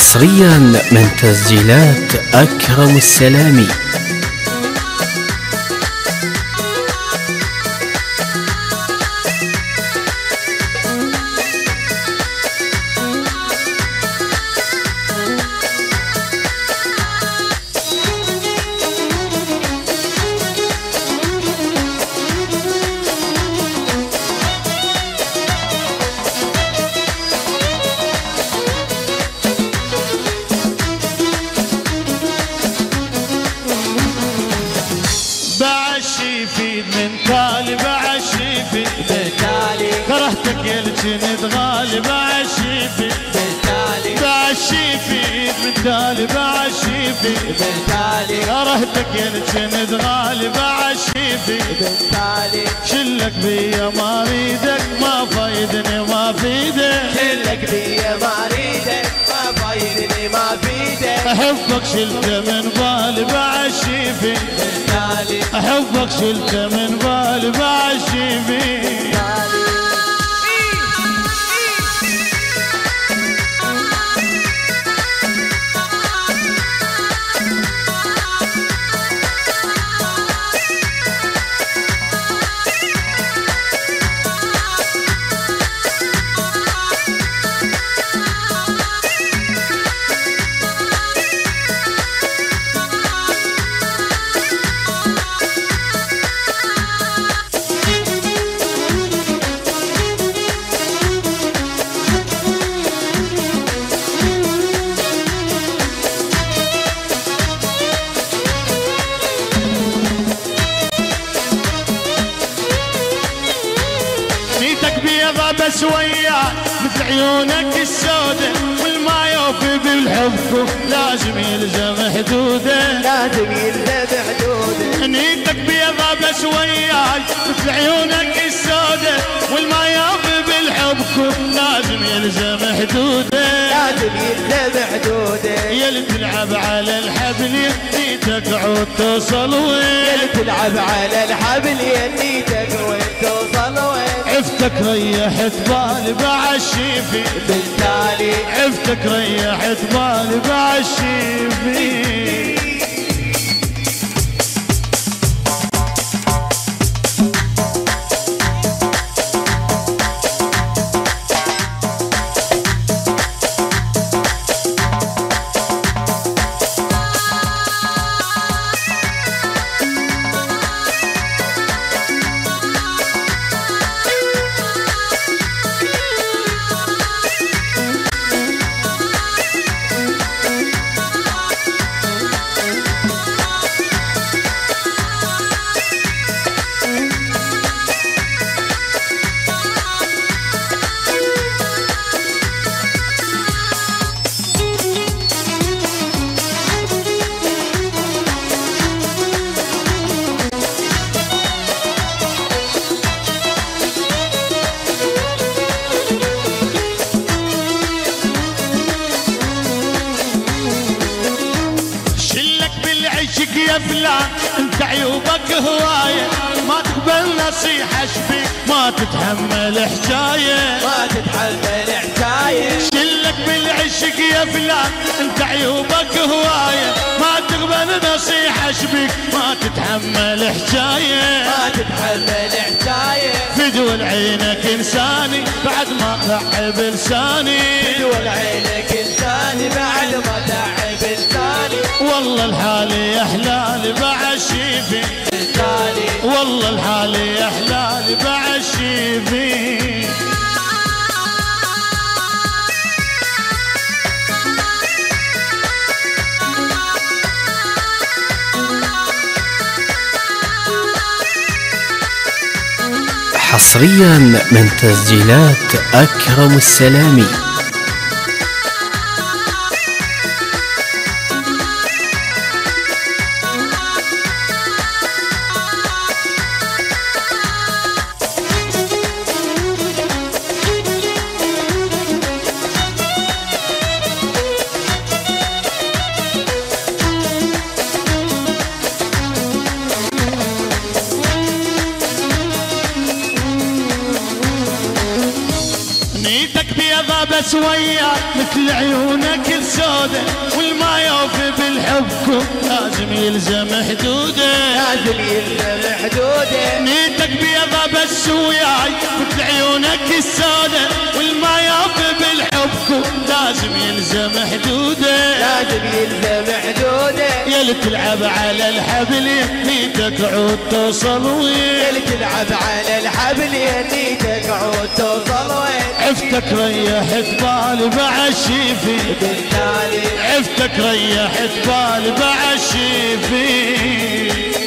حصريا من تسجيلات أكرم السلامي. بعشيفيد من تالي بعشيفيد بالتالي كرهتك يا الجند غالي بعشيفيد بالتالي بعشيفيد من تالي بعشيفيد بالتالي كرهتك يا الجند غالي بعشيفيد بالتالي شلك بيا ما اريدك ما فايدني ما فيدك شلك بيا ما اريدك ما فايدني ما فيدك احبك شلته من بالي بعشيفيد بالتالي احبك شلته من بالي بعشيفيد بس وياك مثل عيونك السودة والما يوفي بالحب لازم يلزم حدوده لازم يلزم حدوده نيتك بيضا بس وياك مثل عيونك السودة والما يوفي بالحب لازم يلزم حدوده لازم يلزم حدوده يا اللي تلعب على الحبل نيتك عود توصل وين يا اللي تلعب على الحبل يا نيتك وين توصل وين عفتك ريحت بالي بعشيفي بالتالي عفتك ريحت بالي بعشيفي يا فلان انت عيوبك هواية ما تقبل نصيحة شبيك ما تتحمل حكاية ما تتحمل حكاية شلك بالعشق يا فلان انت عيوبك هواية ما تقبل نصيحة شبيك ما تتحمل حكاية ما تتحمل حكاية فدوى عينك انساني بعد ما تعب لساني فدوى عينك انساني بعد ما تعب لساني والله الحالي يا حلالي بعشيفي بالتالي والله الحالي يا حلالي بعشيفي حصريا من تسجيلات أكرم السلامي. بس وياك مثل عيونك السودة، والما يوفي بالحبكم لازم يلزم حدوده، لازم يلزم حدوده. نيتك بيضة بس وياي مثل عيونك السودة، والما يوفي بالحبكم لازم يلزم حدوده، لازم يلزم حدوده. يلي تلعب على الحبل نيتك عود توصل وين، يلي تلعب على الحبل نيتك عود توصل وين. عفتك ريحت بالي بعشيفي بالتالي عفتك ريحت بالي بعشيفي.